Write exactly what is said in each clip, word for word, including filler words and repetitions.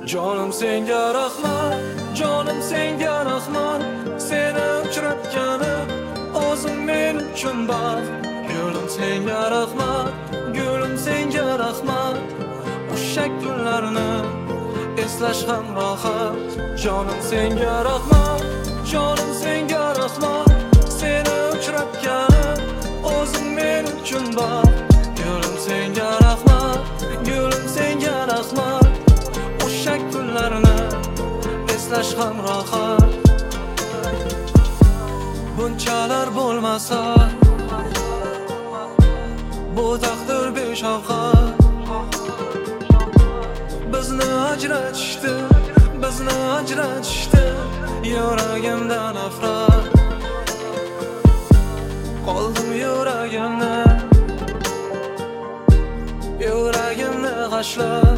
Jonim senga rahmat, jonim senga rahmat. Seni uchratganim o'zim men uchun baxt. Gulim senga rahmat, gulim senga rahmat. O'sha kunlarni eslash ham rohat. Jonim senga rahmat, jonim senga rahmat. Seni uchratganim o'zim men uchun baxt. Gulim senga rahmat, gulim senga rahmat. O'sha kunlarni eslash ham rohat. Bunchalar bo'lmasa bu taqdir beshafqat. Bizni ajratishdi, bizni ajratishdi. Yuragimda nafrat, qoldim yuragimni, yuragimni g'ashlab.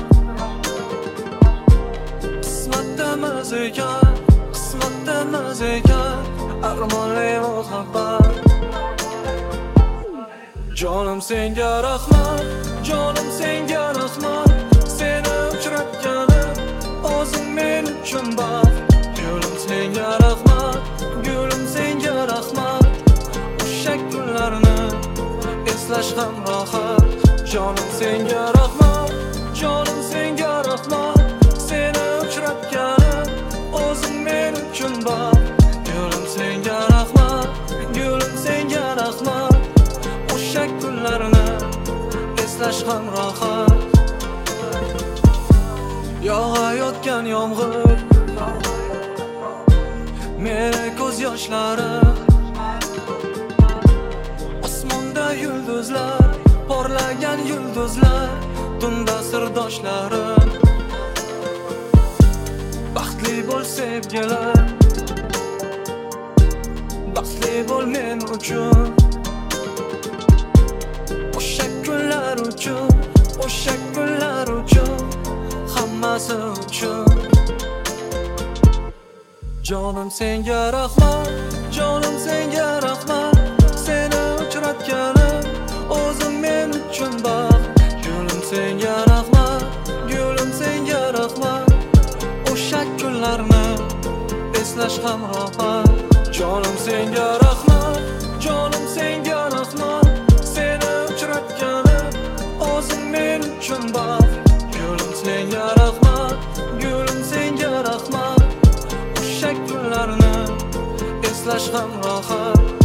Qismatdamiz ekan, qismatdamiz ekan, armonli muhabbat. Jonim senga rahmat, jonim senga rahmat. Seni uchratganim o'zim men uchun baxt. Gulim senga rahmat, gulim senga rahmat. O'sha kunlarni eslash ham rohat. Jonim senga rahmat, jonim senga rahmat. Seni uchratganim o'zim men uchun baxt. Gulim senga rahmat, gulim senga rahmat. O'sha kunlarni eslash ham rohat. Yog'ayotgan yomg'ir, meni ko'z yoshlarim. Osmonda yulduzlar, porlagan yulduzlar, tunda sirdoshlarim. Baxtli bo'l sevgilar, baxtli bo'l men uchun. O'sha kunlar uchun, o'sha kunlar uchun, hammasi uchun. Jonim senga rahmat, jonim senga rahmat. Seni uchratganim o'zim men uchun baxt. Gulim senga rahmat, gulim senga rahmat. O'sha kunlarni eslash ham rohat. Jonim senga rahmat, jonim senga rahmat. Seni uchratganim o'zim men uchun baxt. Gulim senga rahmat, gulim senga rahmat. O'sha kunlarni eslash ham rohat.